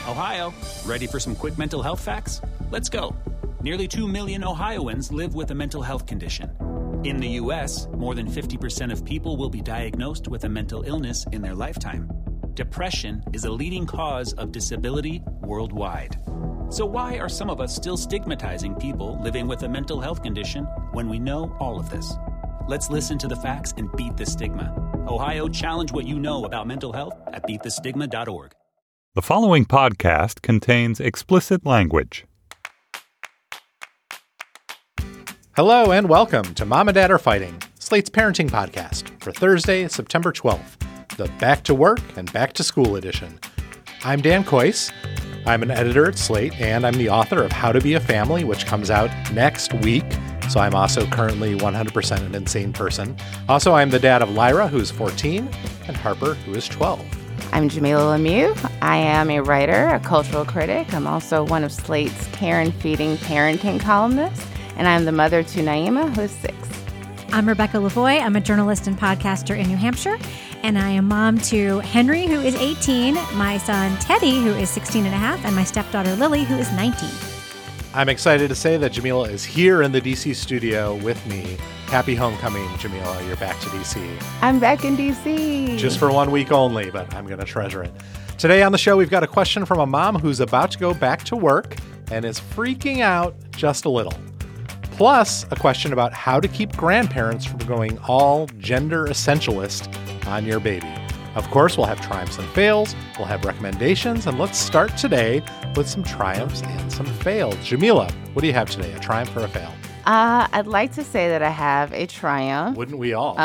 Ohio, ready for some quick mental health facts? Let's go. Nearly 2 million Ohioans live with a mental health condition. In the U.S., more than 50% of people will be diagnosed with a mental illness in their lifetime. Depression is a leading cause of disability worldwide. So why are some of us still stigmatizing people living with a mental health condition when we know all of this? Let's listen to the facts and beat the stigma. Ohio, challenge what you know about mental health at beatthestigma.org. The following podcast contains explicit language. Hello and welcome to Mom and Dad Are Fighting, Slate's parenting podcast for Thursday, September 12th, the Back to Work and Back to School edition. I'm Dan Kois. I'm an editor at Slate, and I'm the author of How to Be a Family, which comes out next week. So I'm also currently 100% an insane person. Also, I'm the dad of Lyra, who's 14, and Harper, who is 12. I'm Jamilah Lemieux. I am a writer, a cultural critic. I'm also one of Slate's Care and Feeding parenting columnists, and I'm the mother to Naima, who is 6. I'm Rebecca Lavoie. I'm a journalist and podcaster in New Hampshire, and I am mom to Henry, who is 18, my son Teddy, who is 16 and a half, and my stepdaughter Lily, who is 19. I'm excited to say that Jamilah is here in the D.C. studio with me. Happy homecoming, Jamilah. You're back to D.C. I'm back in D.C. Just for 1 week only, but I'm going to treasure it. Today on the show, we've got a question from a mom who's about to go back to work and is freaking out just a little. Plus, a question about how to keep grandparents from going all gender essentialist on your baby. Of course, we'll have triumphs and fails, we'll have recommendations, and let's start today with some triumphs and some fails. Jamilah, what do you have today, a triumph or a fail? I'd like to say that I have a triumph. Wouldn't we all?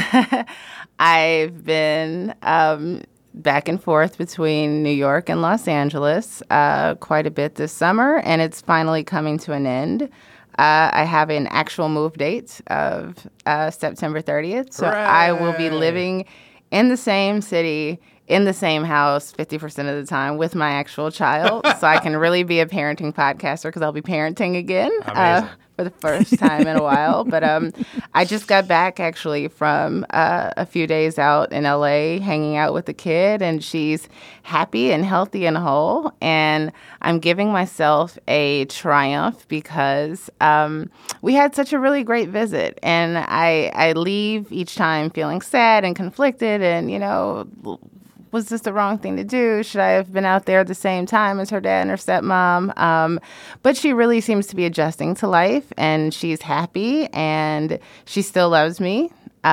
I've been back and forth between New York and Los Angeles quite a bit this summer, and it's finally coming to an end. I have an actual move date of September 30th, so Hooray! I will be living in the same city, in the same house 50% of the time with my actual child. So I can really be a parenting podcaster because I'll be parenting again for the first time in a while. But I just got back actually from a few days out in LA hanging out with the kid, and she's happy and healthy and whole. And I'm giving myself a triumph because we had such a really great visit. And I leave each time feeling sad and conflicted and, you know, was this the wrong thing to do? Should I have been out there at the same time as her dad and her stepmom? But she really seems to be adjusting to life, and she's happy, and she still loves me.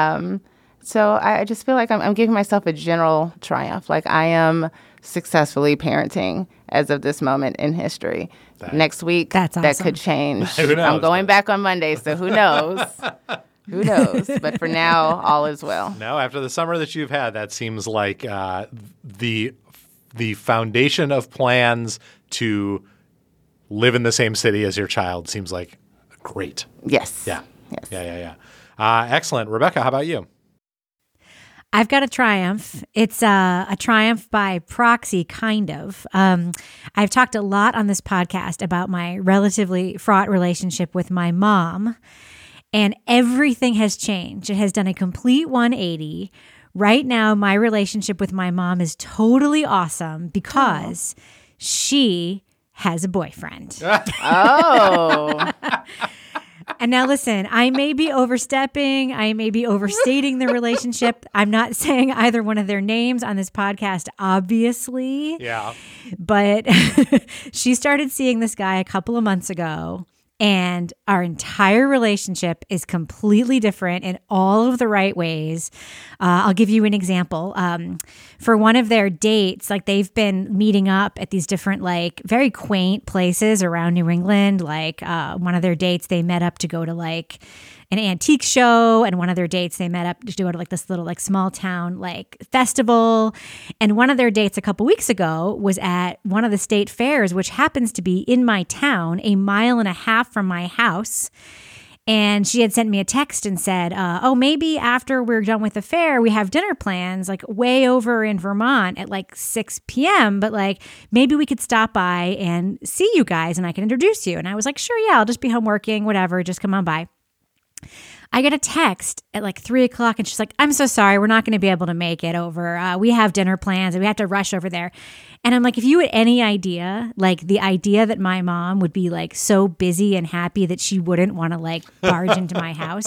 So I just feel like I'm giving myself a general triumph. Like I am successfully parenting as of this moment in history. Next week, that's awesome. That could change. Who knows? I'm going back on Monday, so who knows? Who knows? But for now, all is well. No, after the summer that you've had, that seems like the foundation of plans to live in the same city as your child seems like great. Yes. Yeah. Yes. Yeah. Excellent. Rebecca, how about you? I've got a triumph. It's a triumph by proxy, kind of. I've talked a lot on this podcast about my relatively fraught relationship with my mom. And everything has changed. It has done a complete 180. Right now, my relationship with my mom is totally awesome because she has a boyfriend. Oh. And now listen, I may be overstepping. I may be overstating the relationship. I'm not saying either one of their names on this podcast, obviously. Yeah. But she started seeing this guy a couple of months ago. And our entire relationship is completely different in all of the right ways. I'll give you an example. For one of their dates, like they've been meeting up at these different, like very quaint places around New England. Like one of their dates, they met up to go to like an antique show, and one of their dates they met up to go to like this little like small town like festival. And one of their dates a couple weeks ago was at one of the state fairs, which happens to be in my town, a mile and a half from my house. And she had sent me a text and said, maybe after we're done with the fair, we have dinner plans like way over in Vermont at like 6 p.m. But like maybe we could stop by and see you guys and I can introduce you. And I was like, sure, yeah, I'll just be home working, whatever, just come on by. I get a text at like 3:00 and she's like, I'm so sorry. We're not going to be able to make it over. We have dinner plans and we have to rush over there. And I'm like, if you had any idea, like the idea that my mom would be like so busy and happy that she wouldn't want to like barge into my house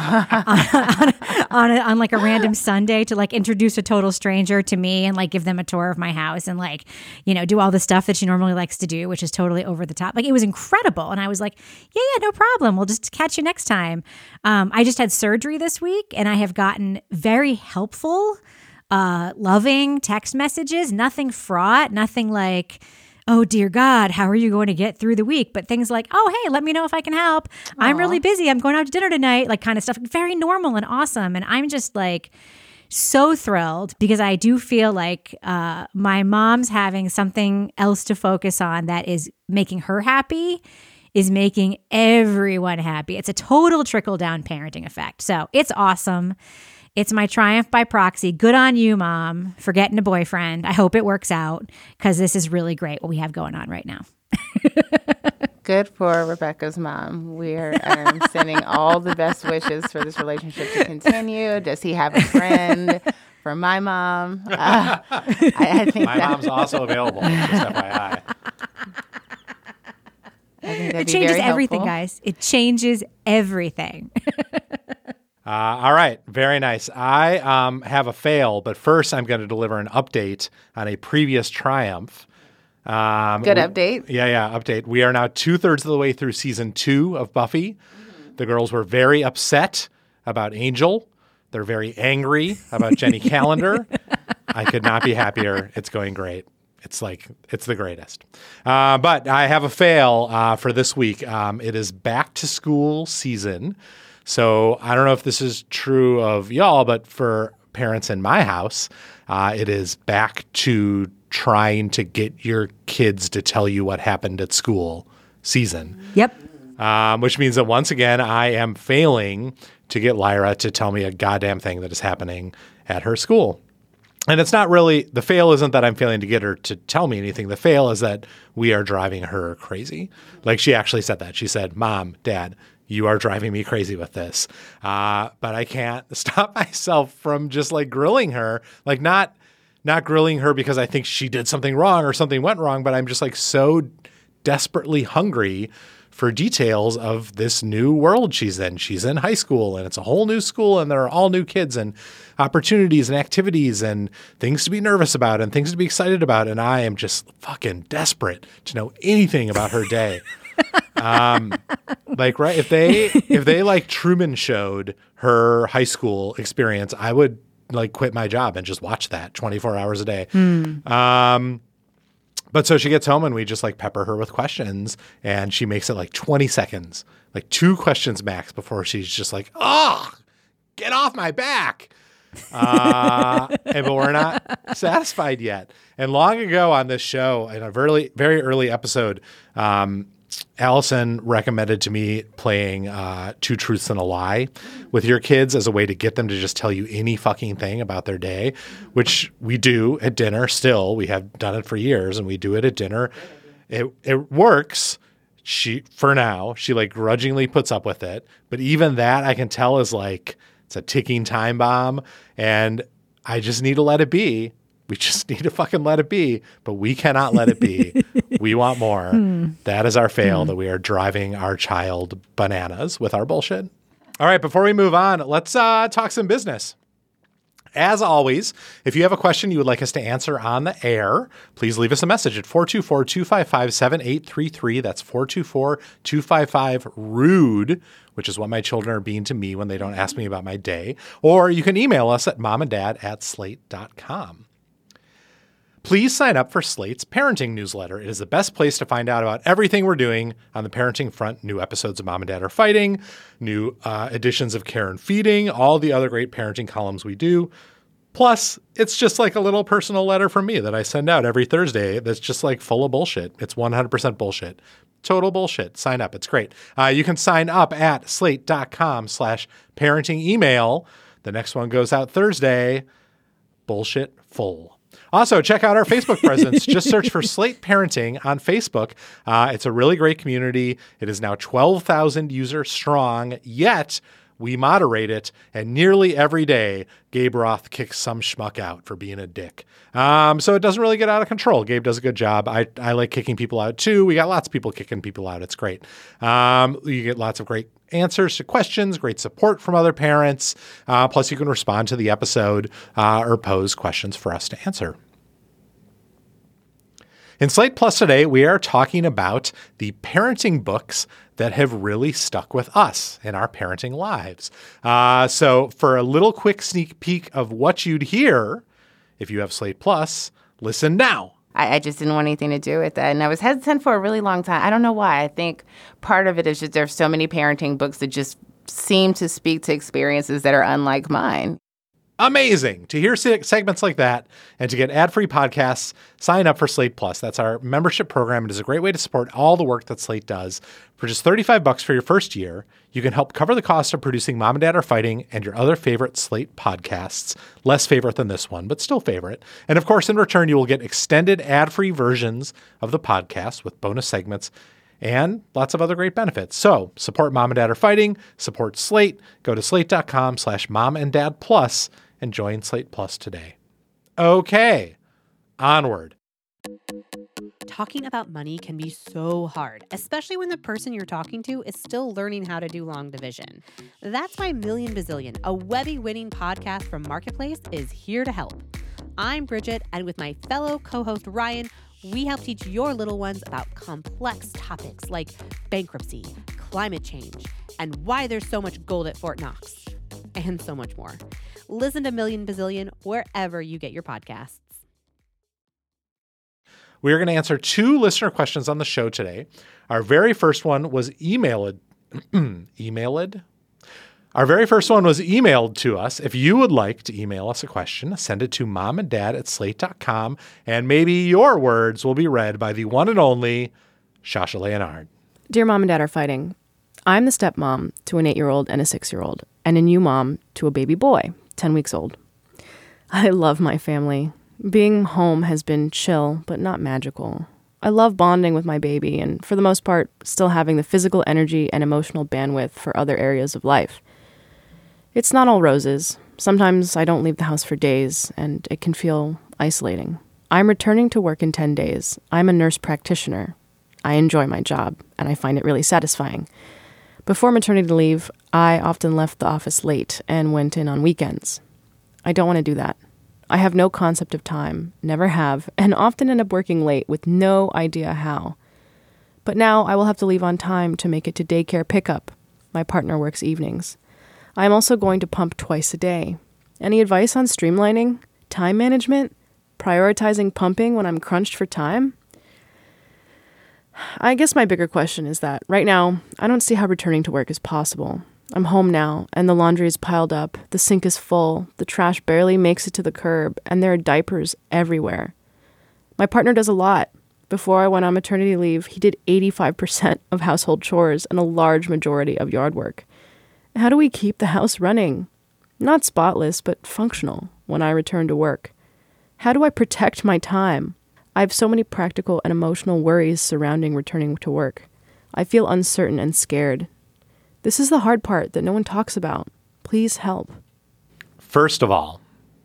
on like a random Sunday to like introduce a total stranger to me and like give them a tour of my house and like, you know, do all the stuff that she normally likes to do, which is totally over the top. Like it was incredible. And I was like, yeah, no problem. We'll just catch you next time. I just had surgery this week and I have gotten very helpful, loving text messages, nothing fraught, nothing like, oh dear God, how are you going to get through the week? But things like, oh, hey, let me know if I can help. Aww. I'm really busy. I'm going out to dinner tonight, like kind of stuff. Very normal and awesome. And I'm just like so thrilled because I do feel like my mom's having something else to focus on that is making her happy, is making everyone happy. It's a total trickle-down parenting effect. So it's awesome. It's my triumph by proxy. Good on you, Mom, for getting a boyfriend. I hope it works out because this is really great what we have going on right now. Good for Rebecca's mom. We're sending all the best wishes for this relationship to continue. Does he have a friend for my mom? I think my mom's also available, just FYI. It changes everything, guys. It changes everything. All right. Very nice. I have a fail, but first I'm going to deliver an update on a previous triumph. Good update. Yeah, update. We are now 2/3 of the way through season 2 of Buffy. Mm-hmm. The girls were very upset about Angel. They're very angry about Jenny Calendar. I could not be happier. It's going great. It's the greatest. But I have a fail for this week. It is back to school season. So I don't know if this is true of y'all, but for parents in my house, it is back to trying to get your kids to tell you what happened at school season. Yep. Which means that once again, I am failing to get Lyra to tell me a goddamn thing that is happening at her school. And it's not really, the fail isn't that I'm failing to get her to tell me anything. The fail is that we are driving her crazy. Like she actually said that. She said, Mom, Dad, you are driving me crazy with this. But I can't stop myself from just like grilling her. Like not grilling her because I think she did something wrong or something went wrong, but I'm just like so desperately hungry for details of this new world she's in. She's in high school and it's a whole new school and there are all new kids and opportunities and activities and things to be nervous about and things to be excited about. And I am just fucking desperate to know anything about her day. Like, right. If they like Truman showed her high school experience, I would like quit my job and just watch that 24 hours a day. But so she gets home and we just like pepper her with questions and she makes it like 20 seconds, like 2 questions max before she's just like, oh, get off my back. But we're not satisfied yet. And long ago on this show, in a very, very early episode, Allison recommended to me playing 2 Truths and a Lie with your kids as a way to get them to just tell you any fucking thing about their day, which we do at dinner still. We have done it for years and we do it at dinner. It works. For now, she like grudgingly puts up with it. But even that I can tell is like, it's a ticking time bomb and I just need to let it be. We just need to fucking let it be, but we cannot let it be. We want more. That is our fail, that we are driving our child bananas with our bullshit. All right, before we move on, let's talk some business. As always, if you have a question you would like us to answer on the air, please leave us a message at 424-255-7833. That's 424-255-RUDE, which is what my children are being to me when they don't ask me about my day. Or you can email us at momanddad@slate.com. Please sign up for Slate's parenting newsletter. It is the best place to find out about everything we're doing on the parenting front. New episodes of Mom and Dad Are Fighting, new editions of Care and Feeding, all the other great parenting columns we do. Plus, it's just like a little personal letter from me that I send out every Thursday that's just like full of bullshit. It's 100% bullshit. Total bullshit. Sign up. It's great. You can sign up at slate.com/parenting email. The next one goes out Thursday. Bullshit full. Also, check out our Facebook presence. Just search for Slate Parenting on Facebook. It's a really great community. It is now 12,000 users strong, yet we moderate it, and nearly every day, Gabe Roth kicks some schmuck out for being a dick. So it doesn't really get out of control. Gabe does a good job. I like kicking people out too. We got lots of people kicking people out. It's great. You get lots of great answers to questions, great support from other parents. Plus, you can respond to the episode or pose questions for us to answer. In Slate Plus today, we are talking about the parenting books that have really stuck with us in our parenting lives. So for a little quick sneak peek of what you'd hear, if you have Slate Plus, listen now. I just didn't want anything to do with that. And I was hesitant for a really long time. I don't know why. I think part of it is just there's so many parenting books that just seem to speak to experiences that are unlike mine. Amazing. To hear segments like that and to get ad-free podcasts, sign up for Slate Plus. That's our membership program. It is a great way to support all the work that Slate does. For just $35 for your first year, you can help cover the cost of producing Mom and Dad Are Fighting and your other favorite Slate podcasts. Less favorite than this one, but still favorite. And of course, in return, you will get extended ad-free versions of the podcast with bonus segments and lots of other great benefits. So support Mom and Dad Are Fighting, support Slate, go to slate.com/momanddadplus and join Slate Plus today. Okay, onward. Talking about money can be so hard, especially when the person you're talking to is still learning how to do long division. That's why Million Bazillion, a Webby-winning podcast from Marketplace, is here to help. I'm Bridget, and with my fellow co-host Ryan, we help teach your little ones about complex topics like bankruptcy, climate change, and why there's so much gold at Fort Knox, and so much more. Listen to Million Bazillion wherever you get your podcasts. We are going to answer 2 listener questions on the show today. Our very first one was emailed. Our very first one was emailed to us. If you would like to email us a question, send it to momanddad@slate.com, and maybe your words will be read by the one and only Shasha Leonard. Dear Mom and Dad Are Fighting, I'm the stepmom to an 8-year-old and a 6-year-old, and a new mom to a baby boy, 10 weeks old. I love my family. Being home has been chill, but not magical. I love bonding with my baby and, for the most part, still having the physical energy and emotional bandwidth for other areas of life. It's not all roses. Sometimes I don't leave the house for days, and it can feel isolating. I'm returning to work in 10 days. I'm a nurse practitioner. I enjoy my job, and I find it really satisfying. Before maternity leave, I often left the office late and went in on weekends. I don't want to do that. I have no concept of time, never have, and often end up working late with no idea how. But now I will have to leave on time to make it to daycare pickup. My partner works evenings. I am also going to pump twice a day. Any advice on streamlining, time management, prioritizing pumping when I'm crunched for time? I guess my bigger question is that right now, I don't see how returning to work is possible. I'm home now, and the laundry is piled up, the sink is full, the trash barely makes it to the curb, and there are diapers everywhere. My partner does a lot. Before I went on maternity leave, he did 85% of household chores and a large majority of yard work. How do we keep the house running? Not spotless, but functional when I return to work. How do I protect my time? I have so many practical and emotional worries surrounding returning to work. I feel uncertain and scared. This is the hard part that no one talks about. Please help. First of all,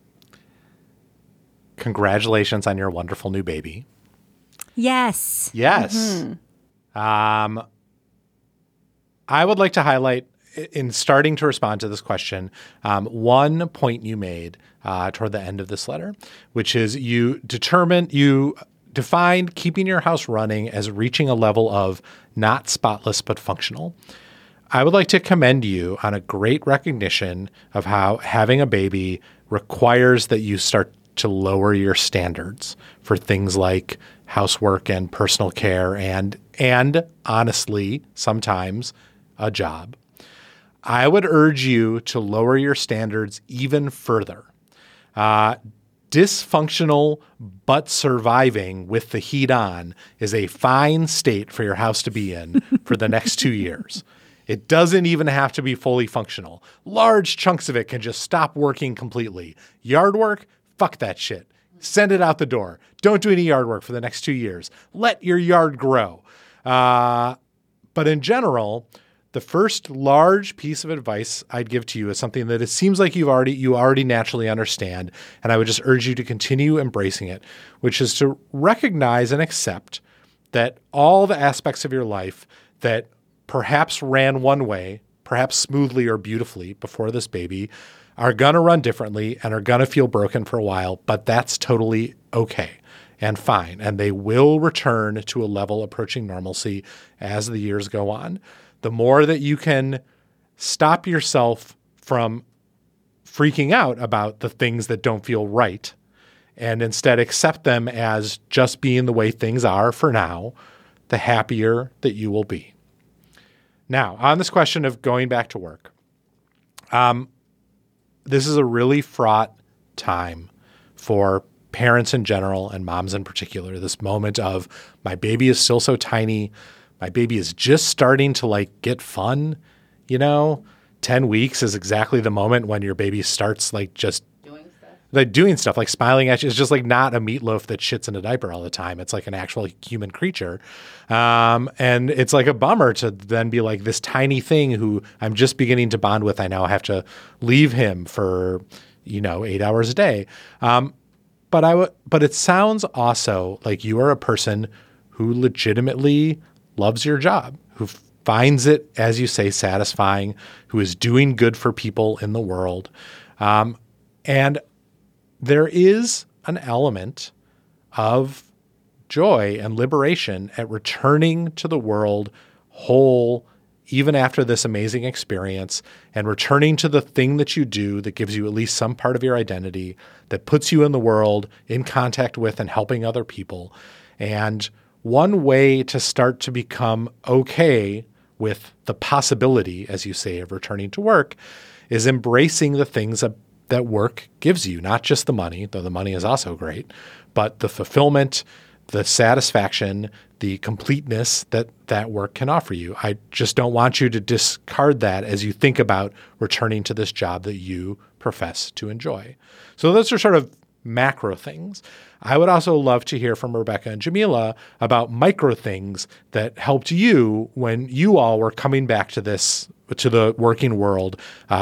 congratulations on your wonderful new baby. Yes. Yes. Mm-hmm. I would like to highlight, in starting to respond to this question, one point you made toward the end of this letter, which is you defined keeping your house running as reaching a level of not spotless but functional. I would like to commend you on a great recognition of how having a baby requires that you start to lower your standards for things like housework and personal care and honestly, sometimes a job. I would urge you to lower your standards even further. Dysfunctional but surviving with the heat on is a fine state for your house to be in for the next 2 years. It doesn't even have to be fully functional. Large chunks of it can just stop working completely. Yard work? Fuck that shit. Send it out the door. Don't do any yard work for the next 2 years. Let your yard grow. But in general, the first large piece of advice I'd give to you is something that it seems like you already naturally understand, and I would just urge you to continue embracing it, which is to recognize and accept that all the aspects of your life that perhaps ran one way, perhaps smoothly or beautifully before this baby, are going to run differently and are going to feel broken for a while, but that's totally okay and fine. And they will return to a level approaching normalcy as the years go on. The more that you can stop yourself from freaking out about the things that don't feel right and instead accept them as just being the way things are for now, the happier that you will be. Now, on this question of going back to work, this is a really fraught time for parents in general and moms in particular. This moment of my baby is still so tiny. My baby is just starting to get fun. 10 weeks is exactly the moment when your baby starts just doing stuff, like smiling at you. It's just not a meatloaf that shits in a diaper all the time. It's an actual human creature. And it's a bummer to then be this tiny thing who I'm just beginning to bond with. I now have to leave him for, 8 hours a day. But it sounds also like you are a person who legitimately loves your job, who finds it, as you say, satisfying, who is doing good for people in the world. And there is an element of joy and liberation at returning to the world whole, even after this amazing experience, and returning to the thing that you do that gives you at least some part of your identity, that puts you in the world, in contact with and helping other people. And one way to start to become okay with the possibility, as you say, of returning to work is embracing the things that work gives you, not just the money, though the money is also great, but the fulfillment, the satisfaction, the completeness that work can offer you. I just don't want you to discard that as you think about returning to this job that you profess to enjoy. So those are sort of macro things. I would also love to hear from Rebecca and Jamila about micro things that helped you when you all were coming back to the working world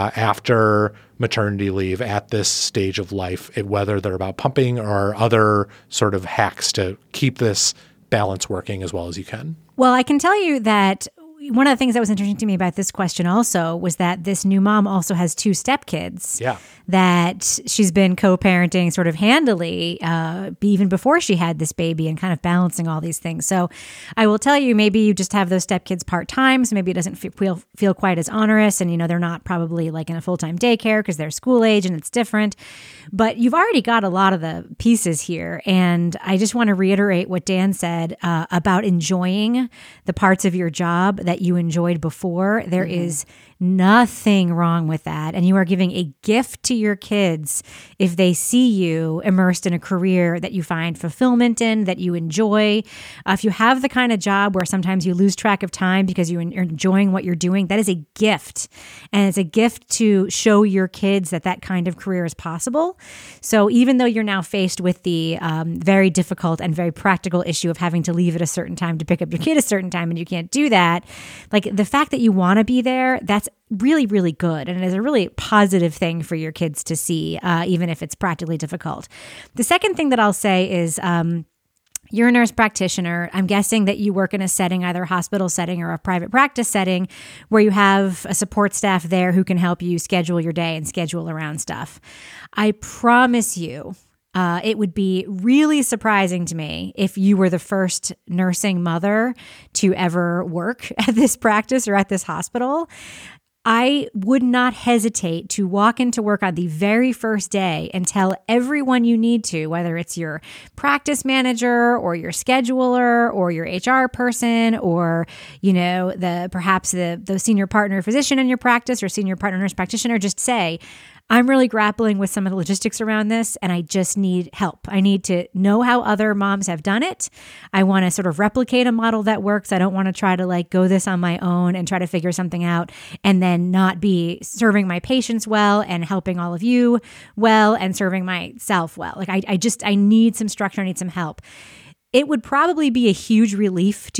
after maternity leave at this stage of life, whether they're about pumping or other sort of hacks to keep this balance working as well as you can. Well, I can tell you that one of the things that was interesting to me about this question also was that this new mom also has 2 stepkids. Yeah. That she's been co-parenting sort of handily even before she had this baby and kind of balancing all these things. So I will tell you, maybe you just have those stepkids part-time, so maybe it doesn't feel quite as onerous, and they're not probably in a full-time daycare because they're school age and it's different. But you've already got a lot of the pieces here, and I just want to reiterate what Dan said about enjoying the parts of your job that you enjoyed before. There is nothing wrong with that. And you are giving a gift to your kids if they see you immersed in a career that you find fulfillment in, that you enjoy. If you have the kind of job where sometimes you lose track of time because you're enjoying what you're doing, that is a gift. And it's a gift to show your kids that kind of career is possible. So even though you're now faced with the very difficult and very practical issue of having to leave at a certain time to pick up your kid at a certain time, and you can't do that, the fact that you want to be there, that's really, really good. And it is a really positive thing for your kids to see, even if it's practically difficult. The second thing that I'll say is you're a nurse practitioner. I'm guessing that you work in a setting, either a hospital setting or a private practice setting, where you have a support staff there who can help you schedule your day and schedule around stuff. I promise you, it would be really surprising to me if you were the first nursing mother to ever work at this practice or at this hospital. I would not hesitate to walk into work on the very first day and tell everyone you need to, whether it's your practice manager or your scheduler or your HR person or, perhaps the senior partner physician in your practice or senior partner nurse practitioner, just say, I'm really grappling with some of the logistics around this, and I just need help. I need to know how other moms have done it. I want to sort of replicate a model that works. I don't want to try to go this on my own and try to figure something out and then not be serving my patients well and helping all of you well and serving myself well. I need some structure. I need some help. It would probably be a huge relief to your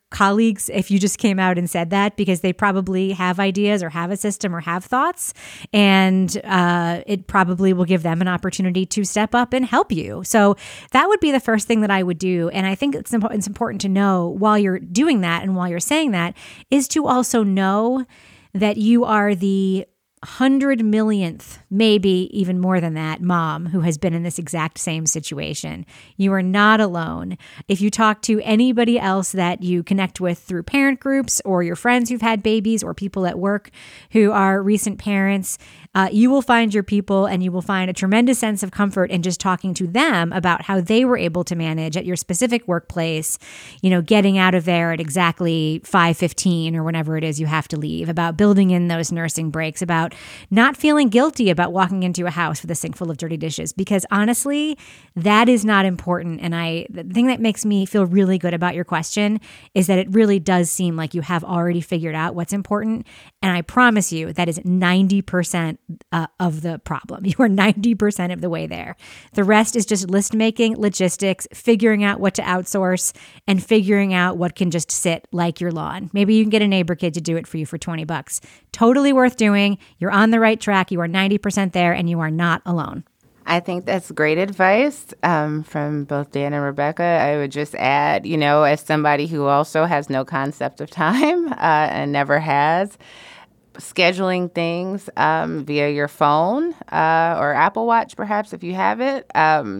colleagues if you just came out and said that, because they probably have ideas or have a system or have thoughts, and it probably will give them an opportunity to step up and help you. So that would be the first thing that I would do. And I think it's important to know while you're doing that and while you're saying that is to also know that you are the 100 millionth, maybe even more than that, mom who has been in this exact same situation. You are not alone. If you talk to anybody else that you connect with through parent groups or your friends who've had babies or people at work who are recent parents, you will find your people, and you will find a tremendous sense of comfort in just talking to them about how they were able to manage at your specific workplace, getting out of there at exactly 5:15 or whenever it is you have to leave, about building in those nursing breaks, about not feeling guilty about walking into a house with a sink full of dirty dishes, because honestly, that is not important. And the thing that makes me feel really good about your question is that it really does seem like you have already figured out what's important. And I promise you that is 90% of the problem. You are 90% of the way there. The rest is just list making, logistics, figuring out what to outsource, and figuring out what can just sit like your lawn. Maybe you can get a neighbor kid to do it for you for $20. Totally worth doing. You're on the right track. You are 90% there, and you are not alone. I think that's great advice from both Dan and Rebecca. I would just add, as somebody who also has no concept of time and never has, scheduling things via your phone or Apple Watch, perhaps, if you have it,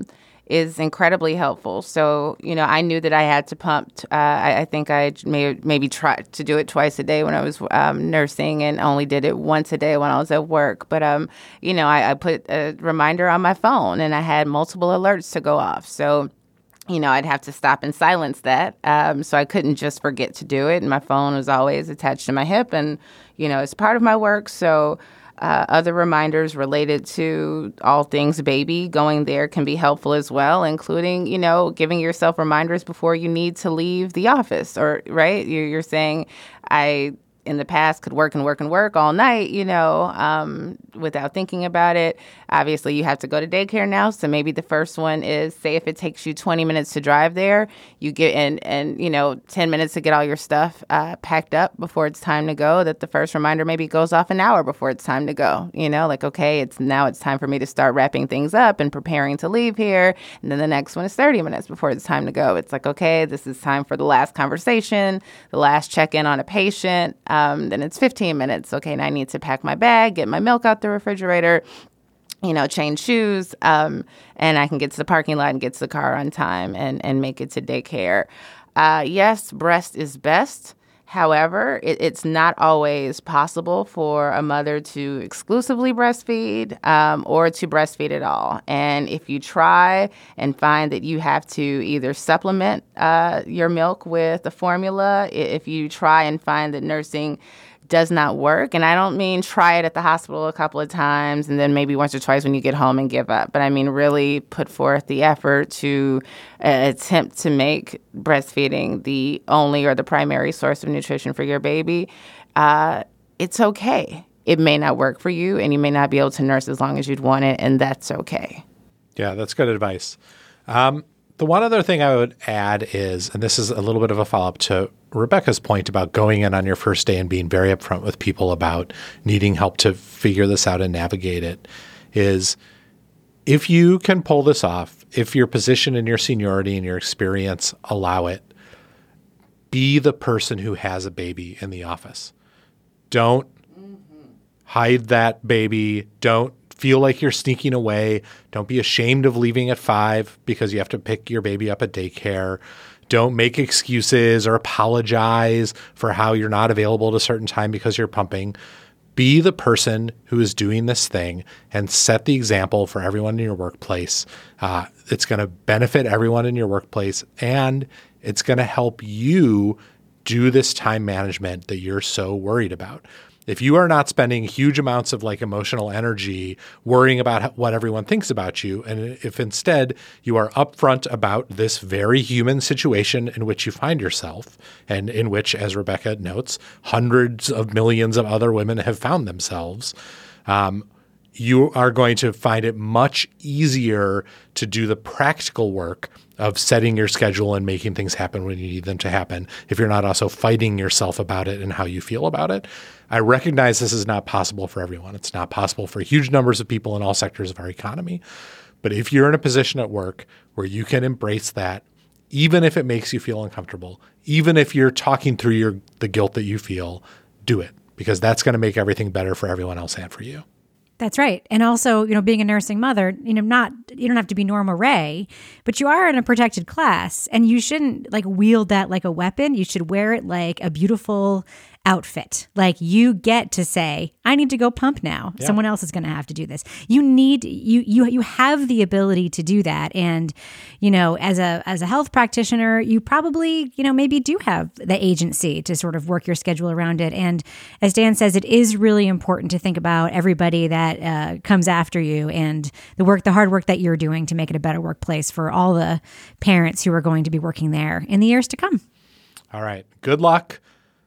is incredibly helpful. So, I knew that I had to pump. I think I maybe tried to do it twice a day when I was nursing, and only did it once a day when I was at work. But, I put a reminder on my phone, and I had multiple alerts to go off. So, I'd have to stop and silence that. So I couldn't just forget to do it. And my phone was always attached to my hip, and, it's part of my work. So other reminders related to all things baby going there can be helpful as well, including, giving yourself reminders before you need to leave the office, or, right? You're saying, I in the past could work and work and work all night, without thinking about it. Obviously, you have to go to daycare now. So maybe the first one is, say if it takes you 20 minutes to drive there, you get and 10 minutes to get all your stuff packed up before it's time to go, that the first reminder maybe goes off an hour before it's time to go. Okay, it's time for me to start wrapping things up and preparing to leave here. And then the next one is 30 minutes before it's time to go. It's like, okay, this is time for the last conversation, the last check-in on a patient. Then it's 15 minutes. Okay, and I need to pack my bag, get my milk out the refrigerator, change shoes, and I can get to the parking lot and get to the car on time and make it to daycare. Yes, breast is best. However, it's not always possible for a mother to exclusively breastfeed or to breastfeed at all. And if you try and find that you have to either supplement your milk with a formula, if you try and find that nursing does not work, and I don't mean try it at the hospital a couple of times and then maybe once or twice when you get home and give up, but I mean really put forth the effort to attempt to make breastfeeding the only or the primary source of nutrition for your baby, it's okay. It may not work for you, and you may not be able to nurse as long as you'd want it, and that's okay. Yeah, that's good advice. The one other thing I would add is, and this is a little bit of a follow-up to Rebecca's point about going in on your first day and being very upfront with people about needing help to figure this out and navigate it, is if you can pull this off, if your position and your seniority and your experience allow it, be the person who has a baby in the office. Don't hide that baby. Don't feel like you're sneaking away. Don't be ashamed of leaving at 5 because you have to pick your baby up at daycare. Don't make excuses or apologize for how you're not available at a certain time because you're pumping. Be the person who is doing this thing and set the example for everyone in your workplace. It's going to benefit everyone in your workplace, and it's going to help you do this time management that you're so worried about. If you are not spending huge amounts of emotional energy worrying about what everyone thinks about you, and if instead you are upfront about this very human situation in which you find yourself, and in which, as Rebecca notes, hundreds of millions of other women have found themselves, you are going to find it much easier to do the practical work of setting your schedule and making things happen when you need them to happen if you're not also fighting yourself about it and how you feel about it. I recognize this is not possible for everyone. It's not possible for huge numbers of people in all sectors of our economy. But if you're in a position at work where you can embrace that, even if it makes you feel uncomfortable, even if you're talking through the guilt that you feel, do it, because that's going to make everything better for everyone else and for you. That's right. And also, being a nursing mother, you don't have to be Norma Ray, but you are in a protected class, and you shouldn't wield that like a weapon. You should wear it like a beautiful outfit. Like, you get to say, I need to go pump now. Yeah. Someone else is going to have to do this. You have the ability to do that. And, as a health practitioner, you probably, maybe do have the agency to sort of work your schedule around it. And as Dan says, it is really important to think about everybody that comes after you and the hard work that you're doing to make it a better workplace for all the parents who are going to be working there in the years to come. All right. Good luck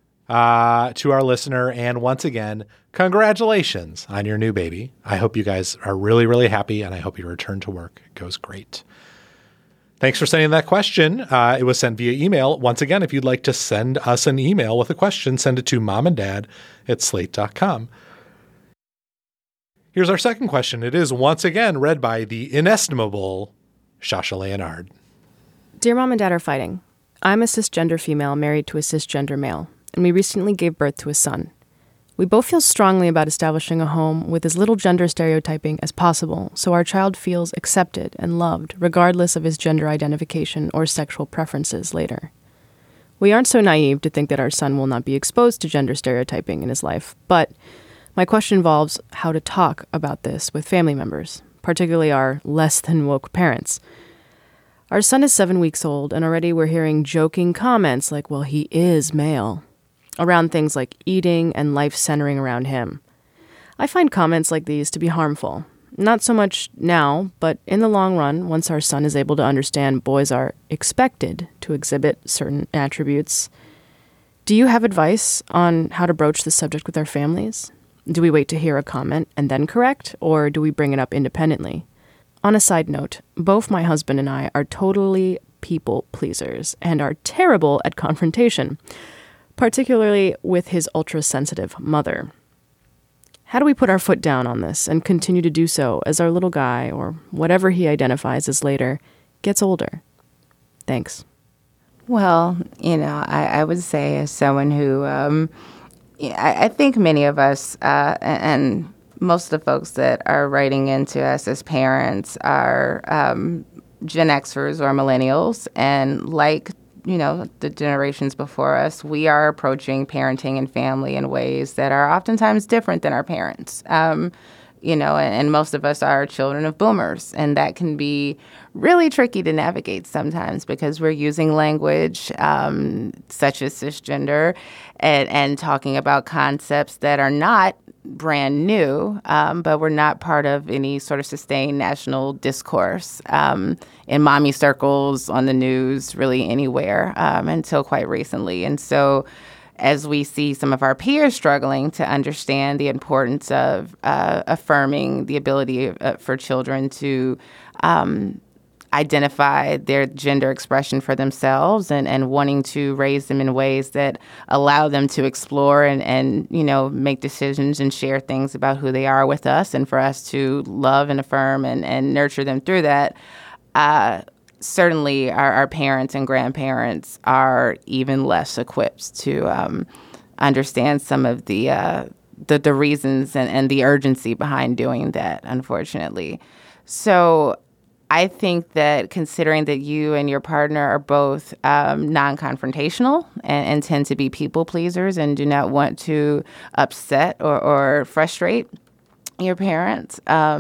to our listener. And once again, congratulations on your new baby. I hope you guys are really, really happy, and I hope your return to work goes great. Thanks for sending that question. It was sent via email. Once again, if you'd like to send us an email with a question, send it to momanddad@slate.com. Here's our second question. It is once again read by the inestimable Shasha Leonard. Dear Mom and Dad are fighting. I'm a cisgender female married to a cisgender male, and we recently gave birth to a son. We both feel strongly about establishing a home with as little gender stereotyping as possible, so our child feels accepted and loved regardless of his gender identification or sexual preferences later. We aren't so naive to think that our son will not be exposed to gender stereotyping in his life, but my question involves how to talk about this with family members, particularly our less than woke parents. Our son is 7 weeks old, and already we're hearing joking comments like, well, he is male, around things like eating and life centering around him. I find comments like these to be harmful. Not so much now, but in the long run, once our son is able to understand boys are expected to exhibit certain attributes. Do you have advice on how to broach this subject with our families? Do we wait to hear a comment and then correct, or do we bring it up independently? On a side note, both my husband and I are totally people pleasers and are terrible at confrontation, particularly with his ultra-sensitive mother. How do we put our foot down on this and continue to do so as our little guy, or whatever he identifies as later, gets older? Thanks. Well, I would say, as someone who, I think many of us, and most of the folks that are writing into us as parents are Gen Xers or millennials, and like the generations before us, we are approaching parenting and family in ways that are oftentimes different than our parents. And most of us are children of boomers, and that can be really tricky to navigate sometimes because we're using language such as cisgender and talking about concepts that are not brand new, but we're not part of any sort of sustained national discourse in mommy circles, on the news, really anywhere until quite recently. And so as we see some of our peers struggling to understand the importance of affirming the ability for children to identify their gender expression for themselves and wanting to raise them in ways that allow them to explore and make decisions and share things about who they are with us, and for us to love and affirm and nurture them through that. Certainly our parents and grandparents are even less equipped to understand some of the reasons and the urgency behind doing that, unfortunately. So I think that considering that you and your partner are both non-confrontational and tend to be people pleasers and do not want to upset or frustrate your parents,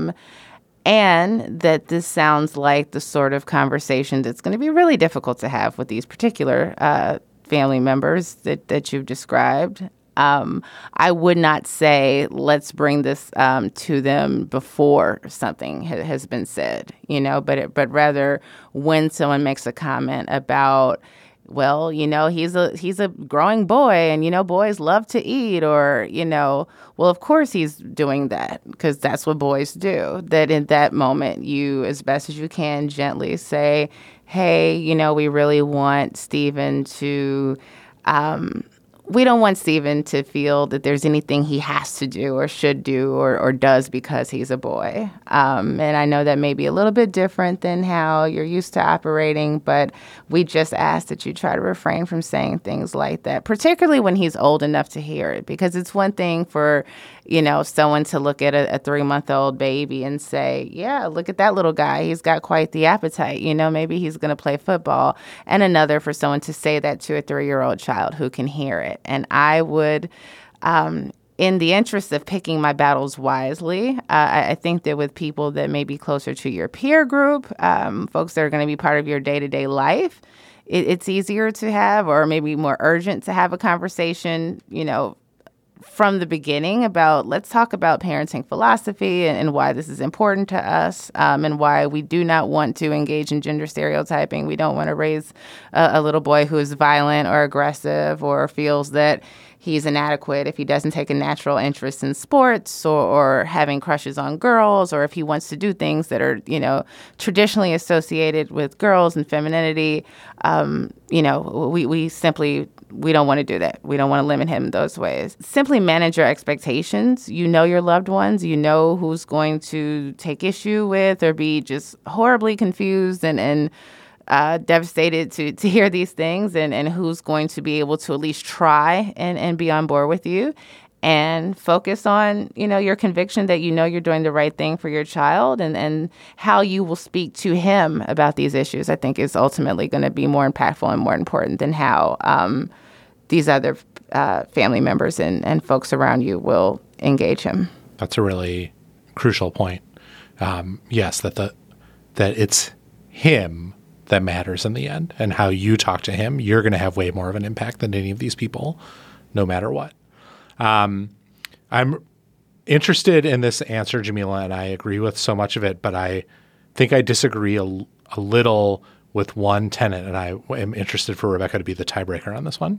and that this sounds like the sort of conversation that's going to be really difficult to have with these particular family members that you've described. I would not say let's bring this to them before something has been said, but rather when someone makes a comment about well, he's a growing boy, and boys love to eat, or well, of course he's doing that because that's what boys do. That in that moment, you, as best as you can, gently say, hey, we really want Stephen to we don't want Stephen to feel that there's anything he has to do or should do or does because he's a boy. And I know that may be a little bit different than how you're used to operating, but we just ask that you try to refrain from saying things like that, particularly when he's old enough to hear it, because it's one thing for, someone to look at a 3-month-old baby and say, yeah, look at that little guy. He's got quite the appetite. Maybe he's going to play football. And another for someone to say that to a 3-year-old child who can hear it. And I would, in the interest of picking my battles wisely, I think that with people that may be closer to your peer group, folks that are going to be part of your day-to-day life, it's easier to have, or maybe more urgent to have a conversation, from the beginning about, let's talk about parenting philosophy and why this is important to us, and why we do not want to engage in gender stereotyping. We don't want to raise a little boy who is violent or aggressive or feels that he's inadequate if he doesn't take a natural interest in sports or having crushes on girls, or if he wants to do things that are, traditionally associated with girls and femininity. We don't want to do that. We don't want to limit him in those ways. Simply manage your expectations. Your loved ones. Who's going to take issue with or be just horribly confused and devastated to hear these things, and who's going to be able to at least try and be on board with you. And focus on, your conviction that you're doing the right thing for your child, and how you will speak to him about these issues, I think, is ultimately going to be more impactful and more important than how these other family members and folks around you will engage him. That's a really crucial point. Yes, that it's him that matters in the end, and how you talk to him. You're going to have way more of an impact than any of these people, no matter what. I'm interested in this answer, Jamila, and I agree with so much of it, but I think I disagree a little with one tenet, and I am interested for Rebecca to be the tiebreaker on this one.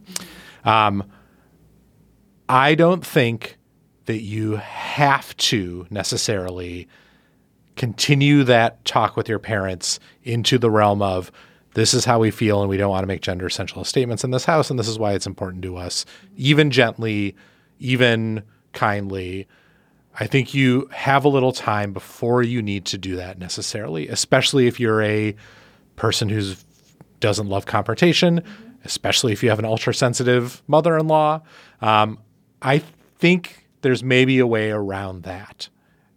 I don't think that you have to necessarily continue that talk with your parents into the realm of, this is how we feel and we don't want to make gender essential statements in this house, and this is why it's important to us, even gently, even kindly. I think you have a little time before you need to do that necessarily, especially if you're a person who doesn't love confrontation, especially if you have an ultra-sensitive mother-in-law. I think there's maybe a way around that.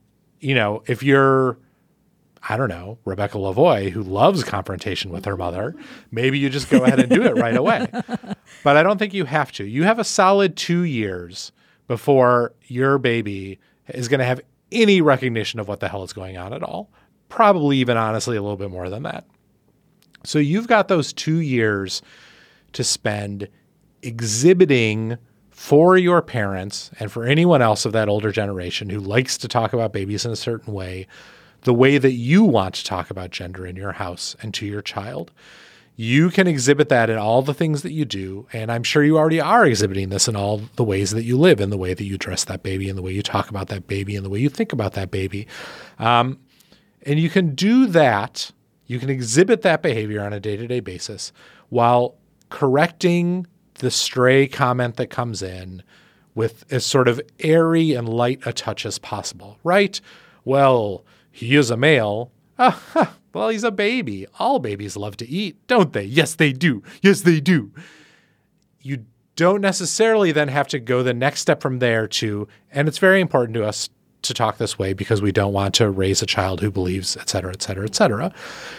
If you're, I don't know, Rebecca Lavoie, who loves confrontation with her mother, maybe you just go ahead and do it right away. But I don't think you have to. You have a solid 2 years before your baby is going to have any recognition of what the hell is going on at all. Probably even, honestly, a little bit more than that. So you've got those 2 years to spend exhibiting for your parents and for anyone else of that older generation who likes to talk about babies in a certain way, the way that you want to talk about gender in your house and to your child. You can exhibit that in all the things that you do, and I'm sure you already are exhibiting this in all the ways that you live, in the way that you dress that baby, in the way you talk about that baby, in the way you think about that baby. And you can do that. You can exhibit that behavior on a day-to-day basis while correcting the stray comment that comes in with as sort of airy and light a touch as possible, right? Well, he is a male. Well, he's a baby. All babies love to eat, don't they? Yes, they do. Yes, they do. You don't necessarily then have to go the next step from there to, and it's very important to us to talk this way because we don't want to raise a child who believes, et cetera, et cetera, et cetera.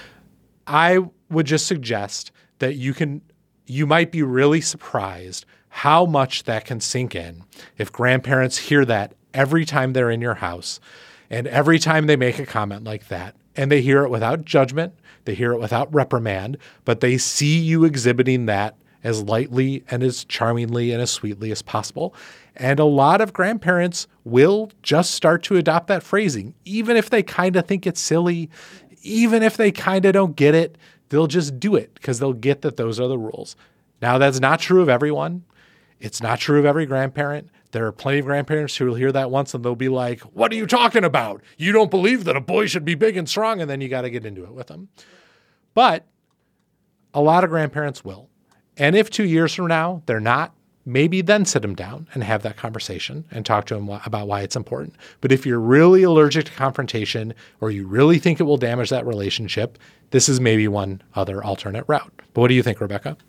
I would just suggest that you might be really surprised how much that can sink in if grandparents hear that every time they're in your house and every time they make a comment like that. And they hear it without judgment, they hear it without reprimand, but they see you exhibiting that as lightly and as charmingly and as sweetly as possible. And a lot of grandparents will just start to adopt that phrasing, even if they kind of think it's silly, even if they kind of don't get it. they'll just do it because they'll get that those are the rules. Now, that's not true of everyone. It's not true of every grandparent. There are plenty of grandparents who will hear that once and they'll be like, what are you talking about? You don't believe that a boy should be big and strong, and then you got to get into it with them. But a lot of grandparents will. And if 2 years from now they're not, maybe then sit them down and have that conversation and talk to them about why it's important. But if you're really allergic to confrontation or you really think it will damage that relationship, this is maybe one other alternate route. But what do you think, Rebecca?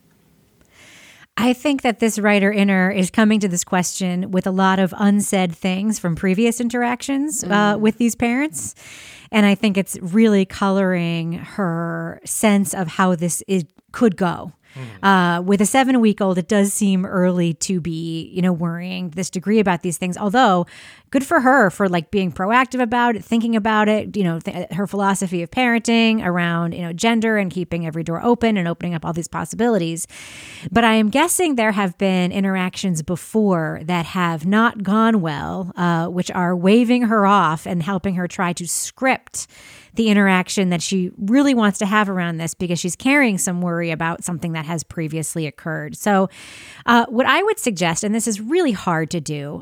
I think that this writer-inner is coming to this question with a lot of unsaid things from previous interactions with these parents. And I think it's really coloring her sense of how this could go. With a 7-week-old, it does seem early to be, worrying this degree about these things. Although, good for her for like being proactive about it, thinking about it. Her philosophy of parenting around gender and keeping every door open and opening up all these possibilities. But I am guessing there have been interactions before that have not gone well, which are waving her off and helping her try to script the interaction that she really wants to have around this because she's carrying some worry about something that has previously occurred. So what I would suggest, and this is really hard to do,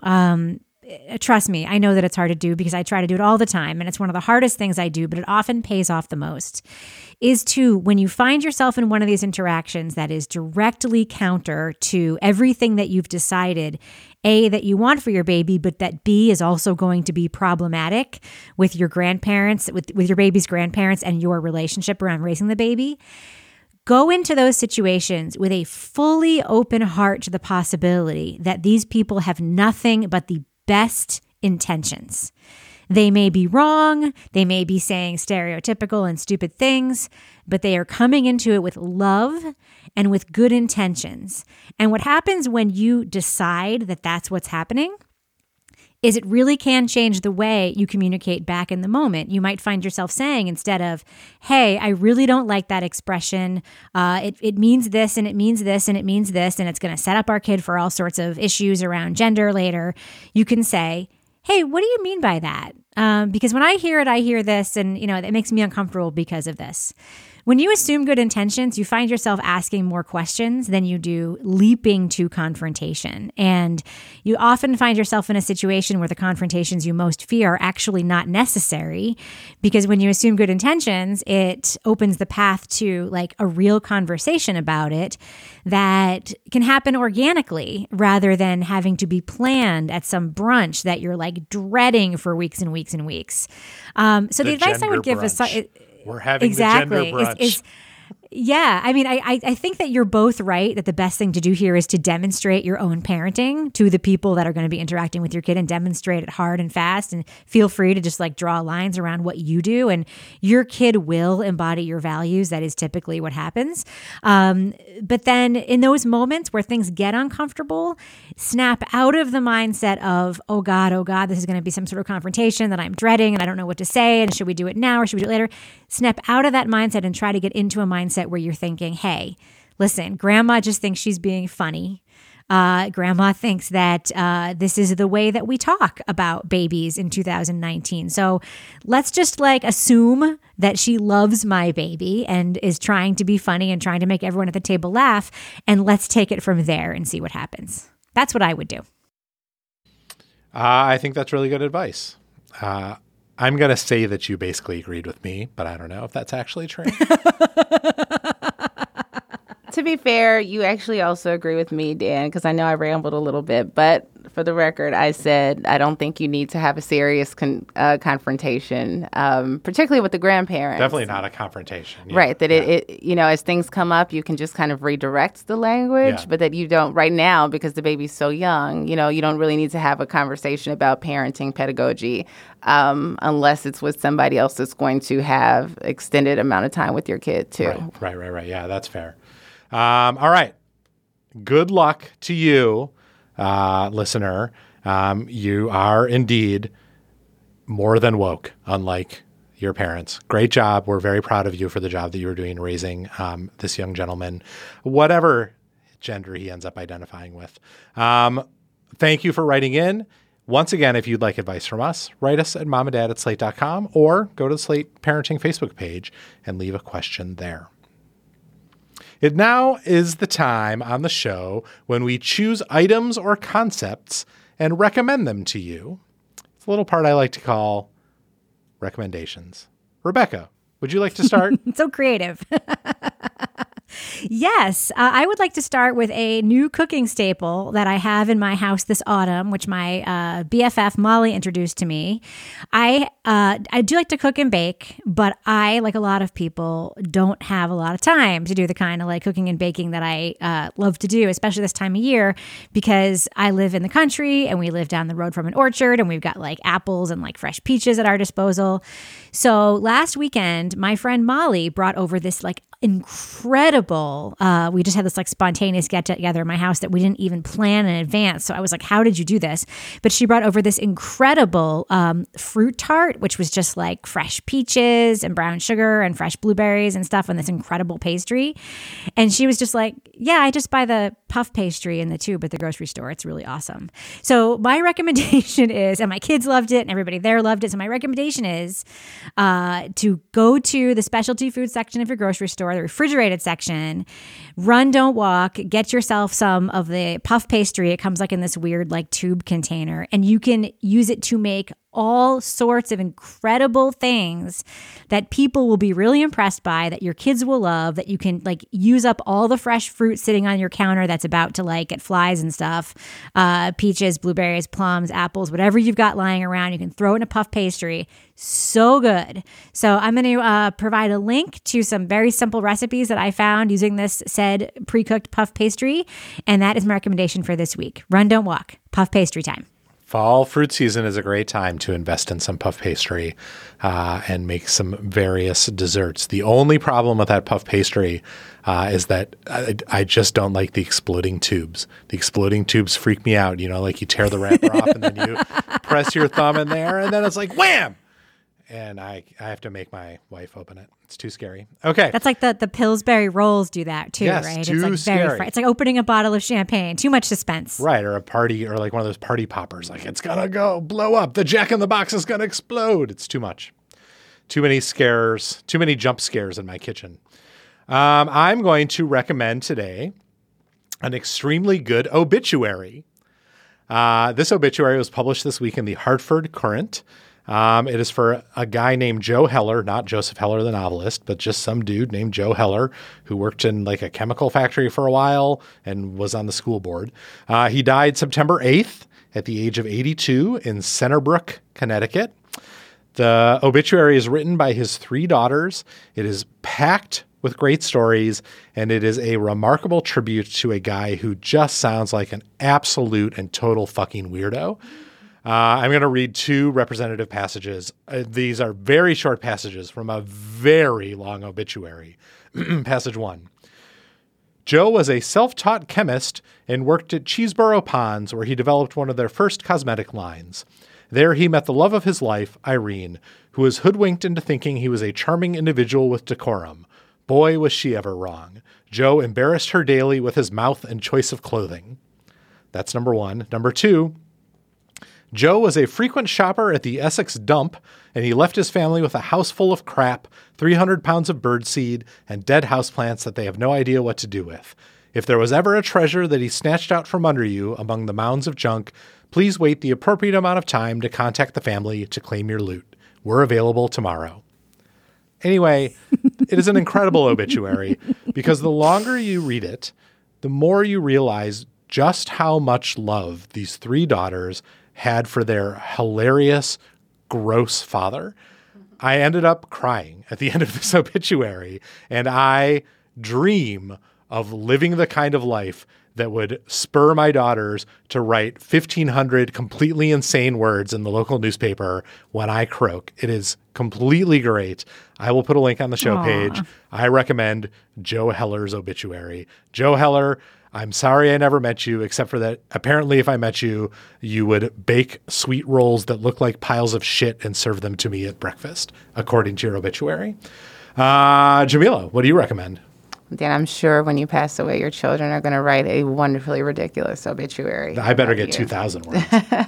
trust me, I know that it's hard to do because I try to do it all the time, and it's one of the hardest things I do, but it often pays off the most, is to, when you find yourself in one of these interactions that is directly counter to everything that you've decided, A, that you want for your baby, but that B is also going to be problematic with your grandparents, with your baby's grandparents and your relationship around raising the baby, go into those situations with a fully open heart to the possibility that these people have nothing but the best intentions. They may be wrong, they may be saying stereotypical and stupid things, but they are coming into it with love and with good intentions. And what happens when you decide that that's what's happening is it really can change the way you communicate back in the moment. You might find yourself saying, instead of, hey, I really don't like that expression. It means this and it means this and it means this, and it's going to set up our kid for all sorts of issues around gender later. You can say, hey, what do you mean by that? Because when I hear it, I hear this, and it makes me uncomfortable because of this. When you assume good intentions, you find yourself asking more questions than you do leaping to confrontation. And you often find yourself in a situation where the confrontations you most fear are actually not necessary, because when you assume good intentions, it opens the path to like a real conversation about it that can happen organically rather than having to be planned at some brunch that you're like dreading for weeks and weeks and weeks. So the advice I would give is... We're having the gender brunch. Yeah. I mean, I think that you're both right that the best thing to do here is to demonstrate your own parenting to the people that are going to be interacting with your kid, and demonstrate it hard and fast, and feel free to just like draw lines around what you do, and your kid will embody your values. That is typically what happens. But then in those moments where things get uncomfortable, snap out of the mindset of, oh God, this is going to be some sort of confrontation that I'm dreading and I don't know what to say, and should we do it now or should we do it later? Snap out of that mindset and try to get into a mindset where you're thinking, hey, listen, grandma just thinks she's being funny. Grandma thinks that this is the way that we talk about babies in 2019. So let's just like assume that she loves my baby and is trying to be funny and trying to make everyone at the table laugh. And let's take it from there and see what happens. That's what I would do. I think that's really good advice. I'm going to say that you basically agreed with me, but I don't know if that's actually true. To be fair, you actually also agree with me, Dan, because I know I rambled a little bit. But for the record, I said I don't think you need to have a serious confrontation, particularly with the grandparents. Definitely not a confrontation. Yeah. Right. That it, as things come up, you can just kind of redirect the language, but that you don't right now, because the baby's so young, you don't really need to have a conversation about parenting pedagogy unless it's with somebody else that's going to have extended amount of time with your kid too. Right. Yeah, that's fair. All right. Good luck to you, listener. You are indeed more than woke, unlike your parents. Great job. We're very proud of you for the job that you were doing raising this young gentleman, whatever gender he ends up identifying with. Thank you for writing in. Once again, if you'd like advice from us, write us at momanddad@slate.com or go to the Slate Parenting Facebook page and leave a question there. It now is the time on the show when we choose items or concepts and recommend them to you. It's a little part I like to call recommendations. Rebecca, would you like to start? So creative. Yes, I would like to start with a new cooking staple that I have in my house this autumn, which my BFF Molly introduced to me. I do like to cook and bake, but I, like a lot of people, don't have a lot of time to do the kind of like cooking and baking that I love to do, especially this time of year, because I live in the country and we live down the road from an orchard and we've got like apples and like fresh peaches at our disposal. So last weekend, my friend Molly brought over this like incredible, we just had this like spontaneous get together in my house that we didn't even plan in advance. So I was like, how did you do this? But she brought over this incredible fruit tart, which was just like fresh peaches and brown sugar and fresh blueberries and stuff, and this incredible pastry. And she was just like, yeah, I just buy the puff pastry in the tube at the grocery store. It's really awesome. So my recommendation is, and my kids loved it and everybody there loved it. So my recommendation is to go to the specialty food section of your grocery store, the refrigerated section, run, don't walk, get yourself some of the puff pastry. It comes like in this weird like tube container, and you can use it to make all sorts of incredible things that people will be really impressed by, that your kids will love, that you can like use up all the fresh fruit sitting on your counter that's about to like get flies and stuff, peaches, blueberries, plums, apples, whatever you've got lying around, you can throw it in a puff pastry. So good. So I'm going to provide a link to some very simple recipes that I found using this said pre-cooked puff pastry, and that is my recommendation for this week. Run, don't walk. Puff pastry time. Fall fruit season is a great time to invest in some puff pastry and make some various desserts. The only problem with that puff pastry is that I just don't like the exploding tubes. The exploding tubes freak me out. You know, like you tear the wrapper off and then you press your thumb in there and then it's like wham! And I have to make my wife open it. It's too scary. Okay. That's like the Pillsbury rolls do that too, yes, right? Too it's like scary. It's like opening a bottle of champagne. Too much suspense. Right. Or a party, or like one of those party poppers. Like it's going to go blow up. The Jack in the Box is going to explode. It's too much. Too many scares, too many jump scares in my kitchen. I'm going to recommend today an extremely good obituary. This obituary was published this week in the Hartford Courant. It is for a guy named Joe Heller, not Joseph Heller, the novelist, but just some dude named Joe Heller who worked in like a chemical factory for a while and was on the school board. He died September 8th at the age of 82 in Centerbrook, Connecticut. The obituary is written by his 3 daughters. It is packed with great stories, and it is a remarkable tribute to a guy who just sounds like an absolute and total fucking weirdo. I'm going to read 2 representative passages. These are very short passages from a very long obituary. Passage 1. Joe was a self-taught chemist and worked at Cheeseboro Ponds, where he developed one of their first cosmetic lines. There he met the love of his life, Irene, who was hoodwinked into thinking he was a charming individual with decorum. Boy, was she ever wrong. Joe embarrassed her daily with his mouth and choice of clothing. That's number 1. Number 2. Joe was a frequent shopper at the Essex dump, and he left his family with a house full of crap, 300 pounds of birdseed, and dead houseplants that they have no idea what to do with. If there was ever a treasure that he snatched out from under you among the mounds of junk, please wait the appropriate amount of time to contact the family to claim your loot. We're available tomorrow. Anyway, it is an incredible obituary because the longer you read it, the more you realize just how much love these 3 daughters had for their hilarious, gross father. I ended up crying at the end of this obituary, and I dream of living the kind of life that would spur my daughters to write 1,500 completely insane words in the local newspaper when I croak. It is completely great. I will put a link on the show page. I recommend Joe Heller's obituary. Joe Heller, I'm sorry I never met you, except for that apparently if I met you, you would bake sweet rolls that look like piles of shit and serve them to me at breakfast, according to your obituary. Jamila, what do you recommend? Dan, I'm sure when you pass away, your children are going to write a wonderfully ridiculous obituary. I better get 2,000 words.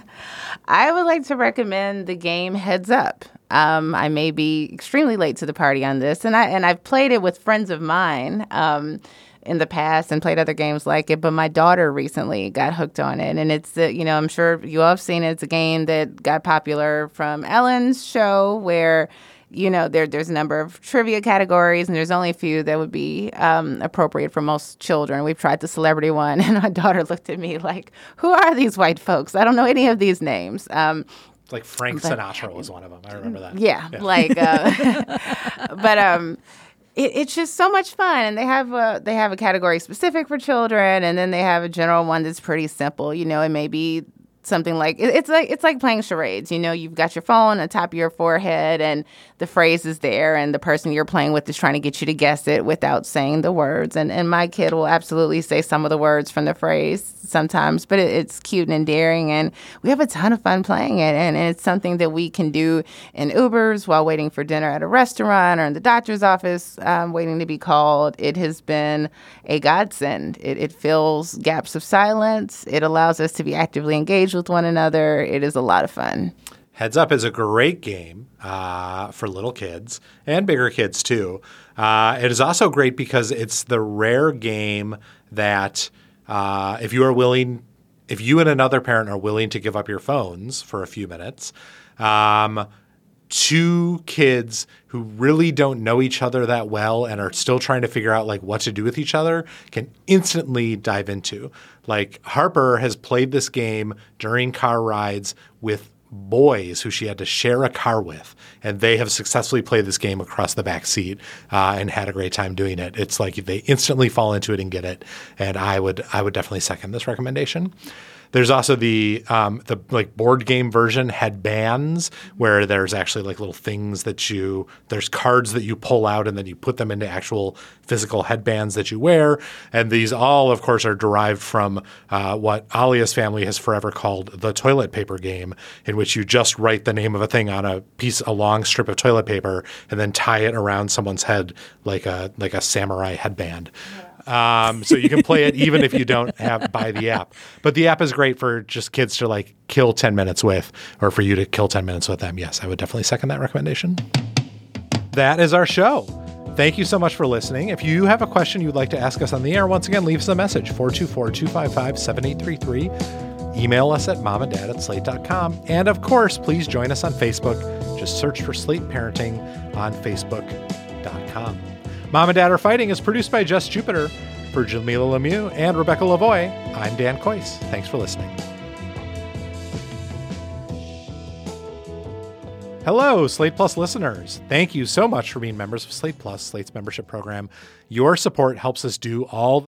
I would like to recommend the game Heads Up. I may be extremely late to the party on this, and I've played it with friends of mine. in the past and played other games like it, but my daughter recently got hooked on it. And it's, I'm sure you all have seen it. It's a game that got popular from Ellen's show where, there's a number of trivia categories, and there's only a few that would be appropriate for most children. We've tried the celebrity one, and my daughter looked at me like, who are these white folks? I don't know any of these names. Like Frank Sinatra was one of them. I remember that. Yeah. It's just so much fun, and they have a category specific for children, and then they have a general one that's pretty simple. It may be something like it's like playing charades. You've got your phone on top of your forehead, and the phrase is there, and the person you're playing with is trying to get you to guess it without saying the words. And my kid will absolutely say some of the words from the phrase sometimes, but it's cute and endearing, and we have a ton of fun playing it. And it's something that we can do in Ubers while waiting for dinner at a restaurant or in the doctor's office waiting to be called. It has been a godsend. It fills gaps of silence. It allows us to be actively engaged with one another. It is a lot of fun. Heads Up is a great game for little kids and bigger kids too. It is also great because it's the rare game that if you and another parent are willing to give up your phones for a few minutes, two kids who really don't know each other that well and are still trying to figure out like what to do with each other can instantly dive into. Like Harper has played this game during car rides with boys who she had to share a car with, and they have successfully played this game across the back seat and had a great time doing it. It's like they instantly fall into it and get it, and I would definitely second this recommendation. There's also the like board game version, Headbands, where there's actually like little things there's cards that you pull out and then you put them into actual physical headbands that you wear. And these all, of course, are derived from what Alia's family has forever called the toilet paper game, in which you just write the name of a thing on a long strip of toilet paper and then tie it around someone's head like a samurai headband. So you can play it even if you don't buy the app. But the app is great for just kids to like kill 10 minutes with, or for you to kill 10 minutes with them. Yes, I would definitely second that recommendation. That is our show. Thank you so much for listening. If you have a question you'd like to ask us on the air, once again, leave us a message, 424-255-7833. Email us at momanddad@slate.com. And of course, please join us on Facebook. Just search for Slate Parenting on Facebook.com. Mom and Dad Are Fighting is produced by Jess Jupiter. For Jamila Lemieux and Rebecca Lavoie, I'm Dan Kois. Thanks for listening. Hello, Slate Plus listeners. Thank you so much for being members of Slate Plus, Slate's membership program. Your support helps us do all